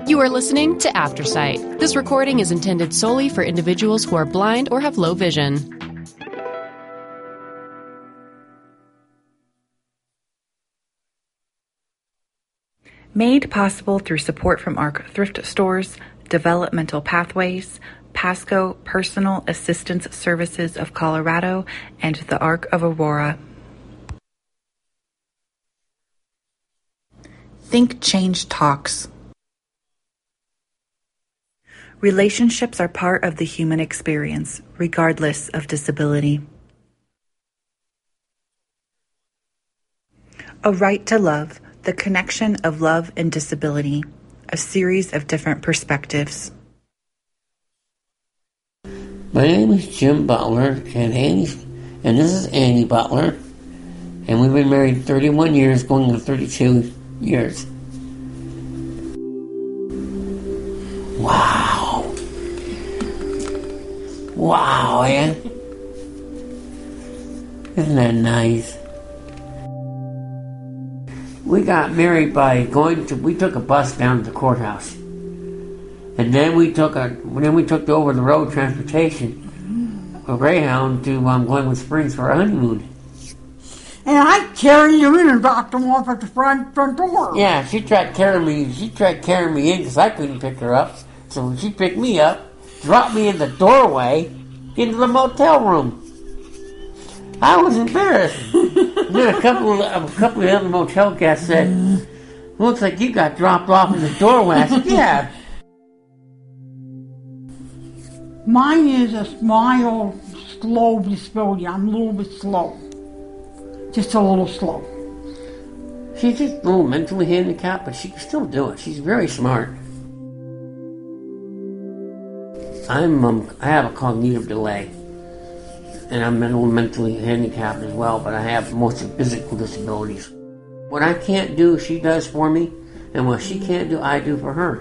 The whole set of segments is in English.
You are listening to Aftersight. This recording is intended solely for individuals who are blind or have low vision. Made possible through support from ARC Thrift Stores, Developmental Pathways, Pasco Personal Assistance Services of Colorado, and the Arc of Aurora. Think Change Talks. Relationships are part of the human experience, regardless of disability. A Right to Love, the connection of love and disability, a series of different perspectives. My name is Jim Butler, and this is Annie Butler, and we've been married 31 years, going on 32 years. Wow. Wow, yeah? Isn't that nice? We got married by we took a bus down to the courthouse. And then we took the over-the-road transportation, a Greyhound, to Glenwood Springs for our honeymoon. And I carried you in and dropped them off at the front door. Yeah, she tried carrying me in because I couldn't pick her up. So she picked me up, dropped me in the doorway into the motel room. I was embarrassed. Then a couple of the other motel guests said, "Looks like you got dropped off in the doorway." I said, "Yeah." Mine is a mild, slow disability. I'm a little bit slow. Just a little slow. She's just a little mentally handicapped, but she can still do it. She's very smart. I have a cognitive delay, and I'm mentally handicapped as well, but I have mostly physical disabilities. What I can't do, she does for me, and what she can't do, I do for her.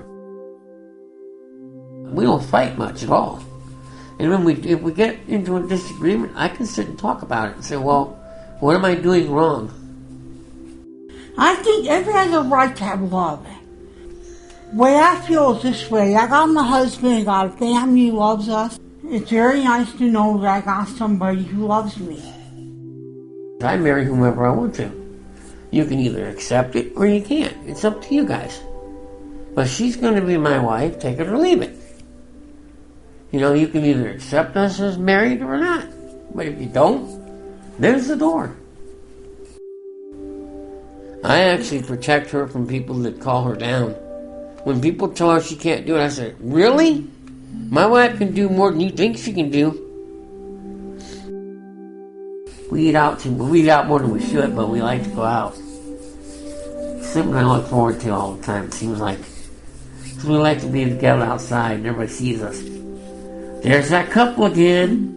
We don't fight much at all. And if we get into a disagreement, I can sit and talk about it and say, well, what am I doing wrong? I think everyone has a right to have love. The way I feel is this way. I got my husband, I got a family who loves us. It's very nice to know that I got somebody who loves me. I marry whomever I want to. You can either accept it or you can't. It's up to you guys. But she's going to be my wife, take it or leave it. You know, you can either accept us as married or not. But if you don't, there's the door. I actually protect her from people that call her down. When people tell her she can't do it, I say, really? My wife can do more than you think she can do. We eat out more than we should, but we like to go out. It's something I look forward to all the time, it seems like. We like to be together outside and everybody sees us. There's that couple again.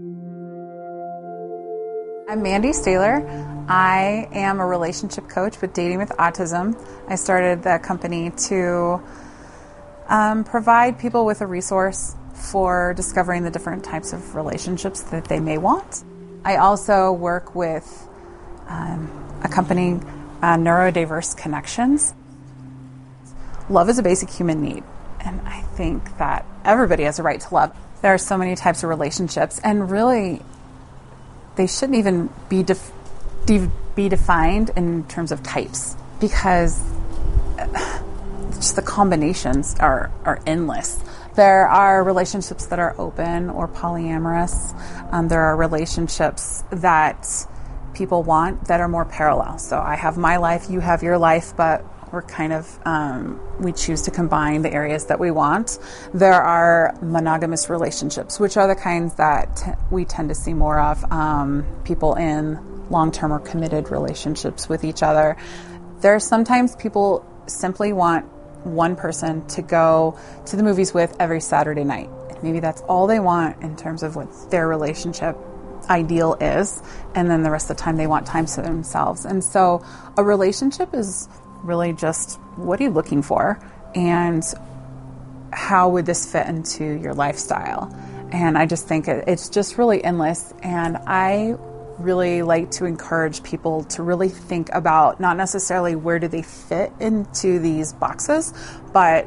I'm Mandy Staler. I am a relationship coach with Dating with Autism. I started the company to provide people with a resource for discovering the different types of relationships that they may want. I also work with a company, Neurodiverse Connections. Love is a basic human need, and I think that everybody has a right to love. There are so many types of relationships, and really, they shouldn't even be defined in terms of types, because just the combinations are endless. There are relationships that are open or polyamorous. There are relationships that people want that are more parallel. So I have my life, you have your life, but we're kind of, we choose to combine the areas that we want. There are monogamous relationships, which are the kinds that we tend to see more of, people in long-term or committed relationships with each other. There are sometimes people simply want one person to go to the movies with every Saturday night. Maybe that's all they want in terms of what their relationship ideal is, and then the rest of the time they want time to themselves. And so a relationship is really just, what are you looking for, and how would this fit into your lifestyle? And I just think it's just really endless, and I really like to encourage people to really think about not necessarily where do they fit into these boxes, but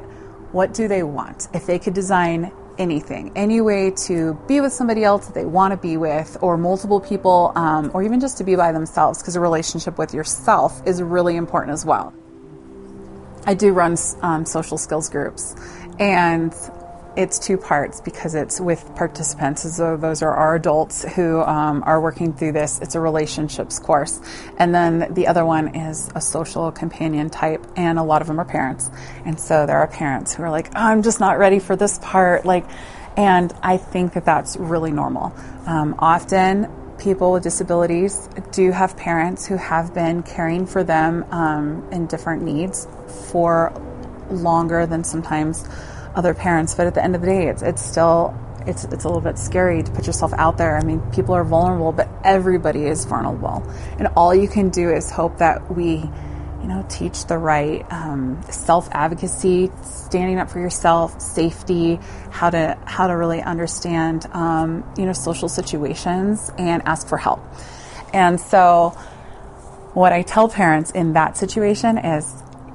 What do they want? If they could design anything, any way to be with somebody else that they want to be with, or multiple people, or even just to be by themselves, because a relationship with yourself is really important as well. I do run social skills groups, and it's two parts because it's with participants. So those are our adults who are working through this. It's a relationships course. And then the other one is a social companion type, and a lot of them are parents. And so there are parents who are like, oh, I'm just not ready for this part. And I think that that's really normal. Often people with disabilities do have parents who have been caring for them in different needs for longer than sometimes other parents, but at the end of the day, it's a little bit scary to put yourself out there. I mean, people are vulnerable, but everybody is vulnerable, and all you can do is hope that we, teach the right self-advocacy, standing up for yourself, safety, how to really understand, social situations and ask for help. And so, what I tell parents in that situation is,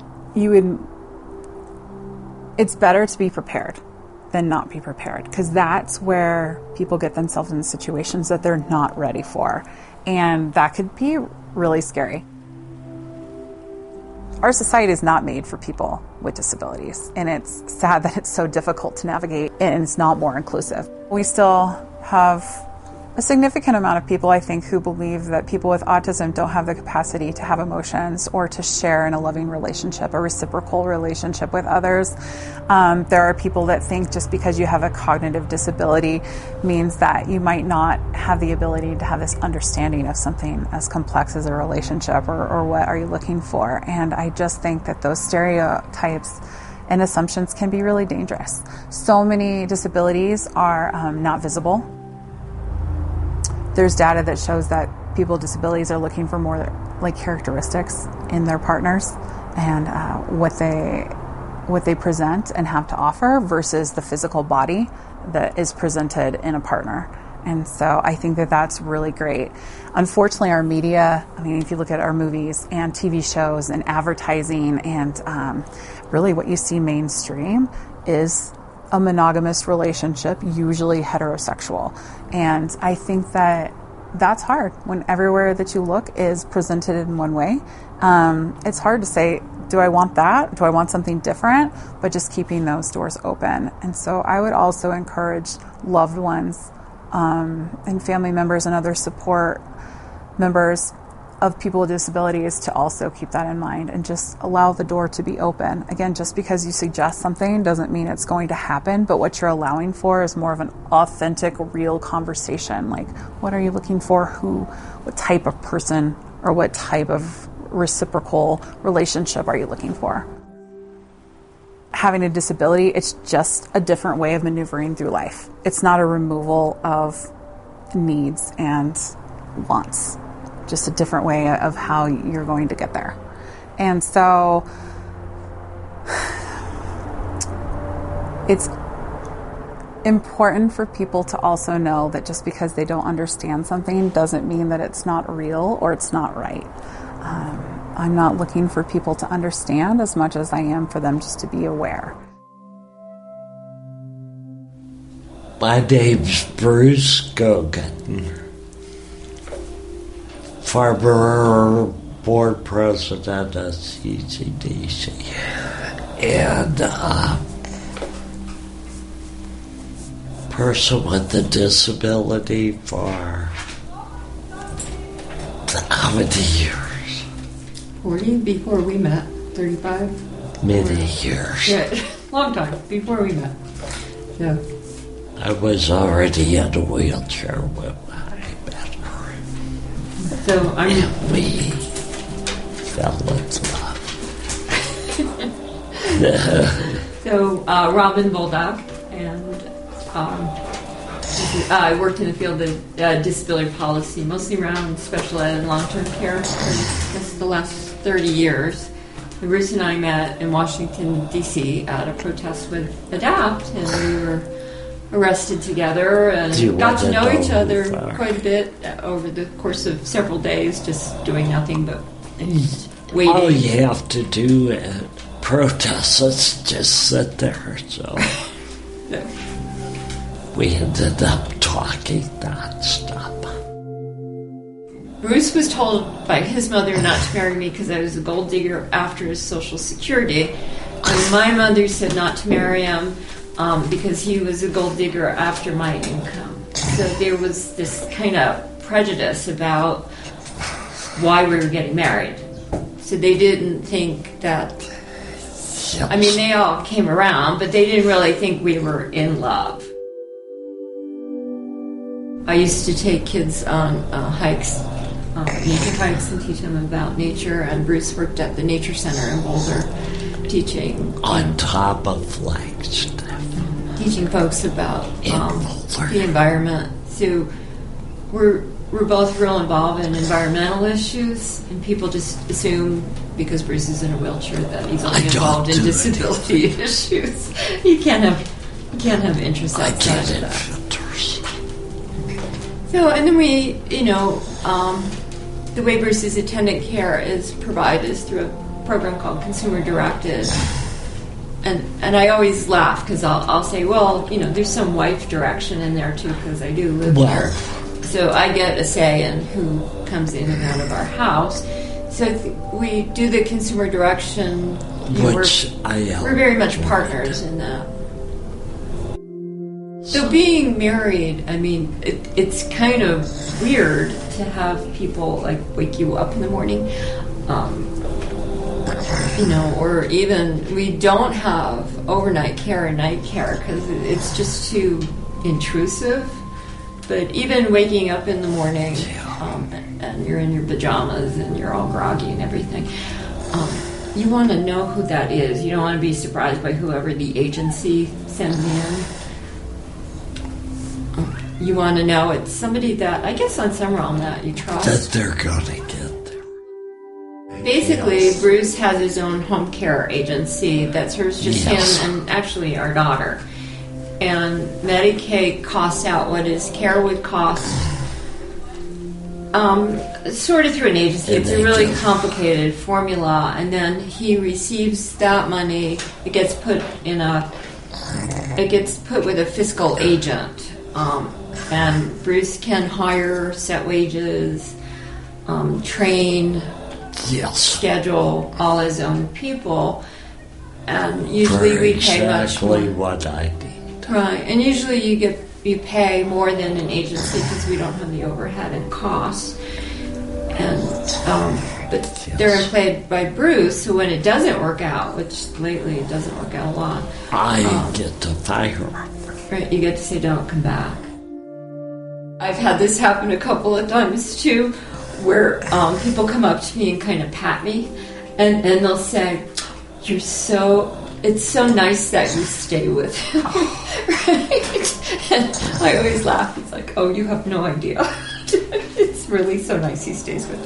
it's better to be prepared than not be prepared, because that's where people get themselves in situations that they're not ready for. And that could be really scary. Our society is not made for people with disabilities, and it's sad that it's so difficult to navigate and it's not more inclusive. We still have a significant amount of people, I think, who believe that people with autism don't have the capacity to have emotions or to share in a loving relationship, a reciprocal relationship with others. There are people that think just because you have a cognitive disability means that you might not have the ability to have this understanding of something as complex as a relationship, or what are you looking for. And I just think that those stereotypes and assumptions can be really dangerous. So many disabilities are not visible. There's data that shows that people with disabilities are looking for more characteristics in their partners and what they present and have to offer versus the physical body that is presented in a partner. And so I think that that's really great. Unfortunately, our media, if you look at our movies and TV shows and advertising and really what you see mainstream is a monogamous relationship, usually heterosexual. And I think that that's hard when everywhere that you look is presented in one way. It's hard to say, do I want that? Do I want something different? But just keeping those doors open. And so I would also encourage loved ones and family members and other support members of people with disabilities to also keep that in mind and just allow the door to be open. Again, just because you suggest something doesn't mean it's going to happen, but what you're allowing for is more of an authentic, real conversation. Like, what are you looking for? What type of person or what type of reciprocal relationship are you looking for? Having a disability, it's just a different way of maneuvering through life. It's not a removal of needs and wants. Just a different way of how you're going to get there. And so it's important for people to also know that just because they don't understand something doesn't mean that it's not real or it's not right. I'm not looking for people to understand as much as I am for them just to be aware. My name's Bruce Gogan. Former board president of CCDC, and person with a disability for how many years? 40 before we met. 35? Many years. Yeah, long time before we met. Yeah. I was already in a wheelchair when So we fell in love. So Robin Boldock, and I worked in the field of disability policy, mostly around special ed and long-term care for the last 30 years. And Bruce and I met in Washington, D.C. at a protest with ADAPT, and we were arrested together and got to know each other quite a bit over the course of several days, just doing nothing but waiting. All you have to do at protest, just sit there. So we ended up talking nonstop. Bruce was told by his mother not to marry me because I was a gold digger after his Social Security. And my mother said not to marry him because he was a gold digger after my income. So there was this kind of prejudice about why we were getting married. So they didn't think that, I mean, they all came around, but they didn't really think we were in love. I used to take kids on hikes, nature hikes, and teach them about nature, and Bruce worked at the Nature Center in Boulder, teaching on top of Flagstaff, teaching folks about the environment. So we're both real involved in environmental issues, and people just assume because Bruce is in a wheelchair that he's only involved in disability issues. You can't have interests outside of that. So, and then we, the way Bruce's attendant care is provided is through a program called Consumer Directed. And I always laugh because I'll say, well, there's some wife direction in there too because I do live here. So I get a say in who comes in and out of our house. So we do the consumer direction. We're very much partners in that. So being married, I mean, it's kind of weird to have people like wake you up in the morning, or even we don't have overnight care and night care because it's just too intrusive. But even waking up in the morning and you're in your pajamas and you're all groggy and everything, you want to know who that is. You don't want to be surprised by whoever the agency sends in. You want to know it's somebody that, I guess on some realm that you trust. That they're going to get there. Basically, Bruce has his own home care agency that serves just him and actually our daughter. And Medicaid costs out what his care would cost, sort of through an agency. It's a really complicated formula. And then he receives that money. It gets put with a fiscal agent. And Bruce can hire, set wages, train, schedule all his own people, and usually we pay much more. What I need. Right, and usually you pay more than an agency because we don't have the overhead and costs. And but they're employed by Bruce, so when it doesn't work out, which lately it doesn't work out a lot, I get to fire him. Right, you get to say, don't come back. I've had this happen a couple of times too, where people come up to me and kind of pat me, and they'll say, it's so nice that you stay with him. Right? And I always laugh. It's like, oh, you have no idea. It's really so nice he stays with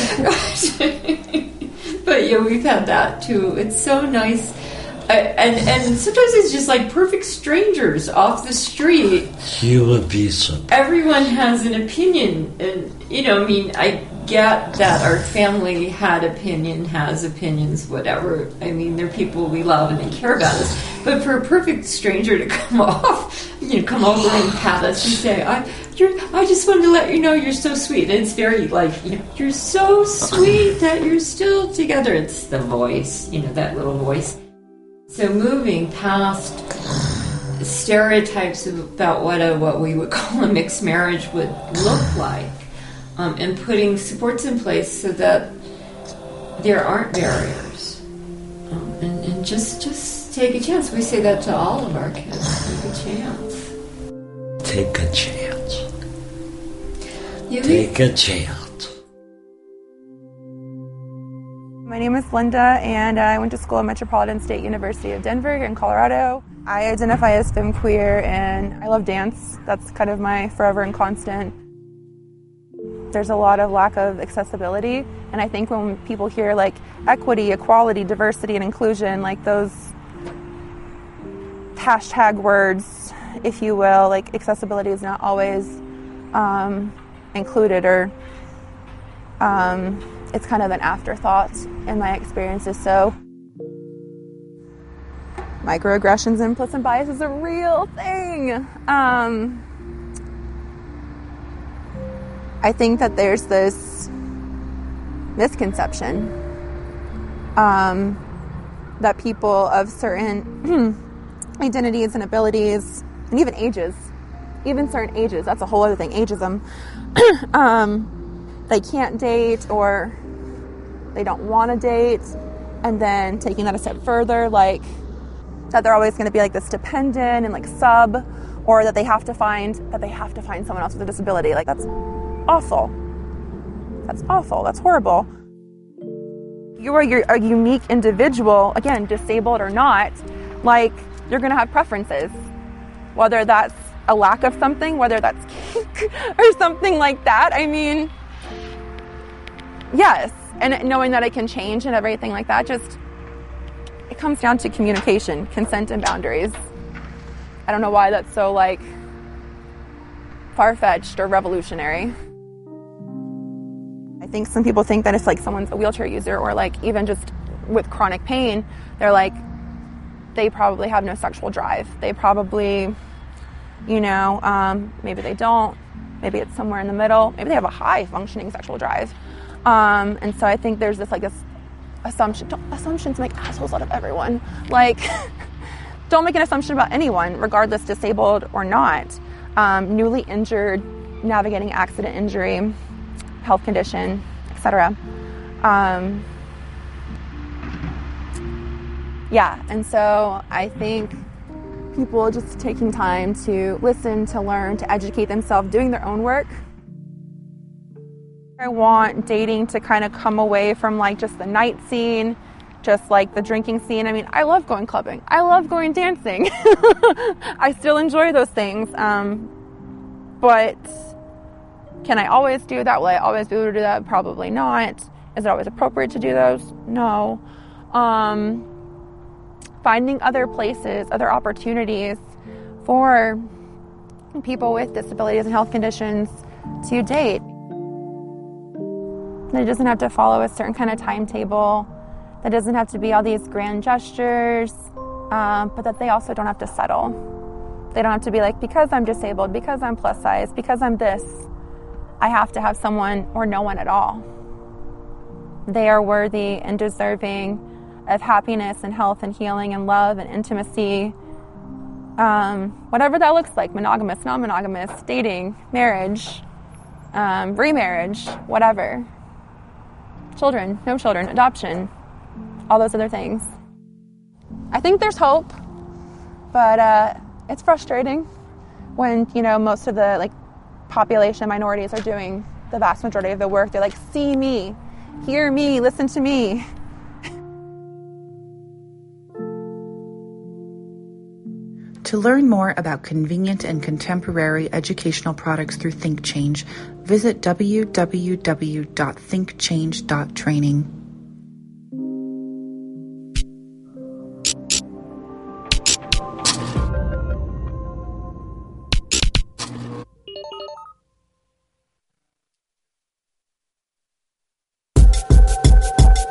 me. But yeah, we've had that too. It's so nice. And sometimes it's just like perfect strangers off the street. You would be surprised. Everyone has an opinion, and I get that our family has opinions, whatever. I mean, they're people we love and they care about us. But for a perfect stranger to come over and pat us and say, I just wanted to let you know you're so sweet. And it's very you're so sweet that you're still together. It's the voice, that little voice. So moving past stereotypes about what we would call a mixed marriage would look like, and putting supports in place so that there aren't barriers, and just take a chance. We say that to all of our kids. Take a chance. Take a chance. Take a chance. My name is Linda, and I went to school at Metropolitan State University of Denver here in Colorado. I identify as femqueer, and I love dance. That's kind of my forever and constant. There's a lot of lack of accessibility, and I think when people hear like equity, equality, diversity, and inclusion, like those hashtag words, if you will, like accessibility is not always included, or it's kind of an afterthought in my experiences. So Microaggressions and implicit bias is a real thing. I think that there's this misconception that people of certain identities and abilities, and even ages, even certain ages, that's a whole other thing, ageism, they can't date or they don't want to date, and then taking that a step further, like that they're always going to be like this dependent and like sub, or that they have to find someone else with a disability. Like, that's awful. That's awful. That's horrible. You're a unique individual, again, disabled or not, like, you're going to have preferences, whether that's a lack of something, whether that's kink or something like that. I mean, yes. And knowing that it can change and everything like that, just, it comes down to communication, consent, and boundaries. I don't know why that's so, like, far-fetched or revolutionary. I think some people think that if, like, someone's a wheelchair user or, like, even just with chronic pain, they're like, they probably have no sexual drive. They probably, you know, maybe they don't. Maybe it's somewhere in the middle. Maybe they have a high-functioning sexual drive. And so I think there's this, like, this assumptions make assholes out of everyone. Like, don't make an assumption about anyone, regardless disabled or not. Newly injured, navigating accident injury, health condition, etc. Yeah, and so I think people just taking time to listen, to learn, to educate themselves, doing their own work. I want dating to kind of come away from, like, just the night scene, just like the drinking scene. I mean, I love going clubbing. I love going dancing. I still enjoy those things. But can I always do that? Will I always be able to do that? Probably not. Is it always appropriate to do those? No. Finding other places, other opportunities for people with disabilities and health conditions to date. It doesn't have to follow a certain kind of timetable. That doesn't have to be all these grand gestures, but that they also don't have to settle. They don't have to be like, because I'm disabled, because I'm plus size, because I'm this, I have to have someone or no one at all. They are worthy and deserving of happiness and health and healing and love and intimacy, whatever that looks like, monogamous, non-monogamous, dating, marriage, remarriage, whatever. Children, no children, adoption, all those other things. I think there's hope, but it's frustrating when, you know, most of the, like, population minorities are doing the vast majority of the work. They're like, see me, hear me, listen to me. To learn more about convenient and contemporary educational products through ThinkChange, visit www.thinkchange.training.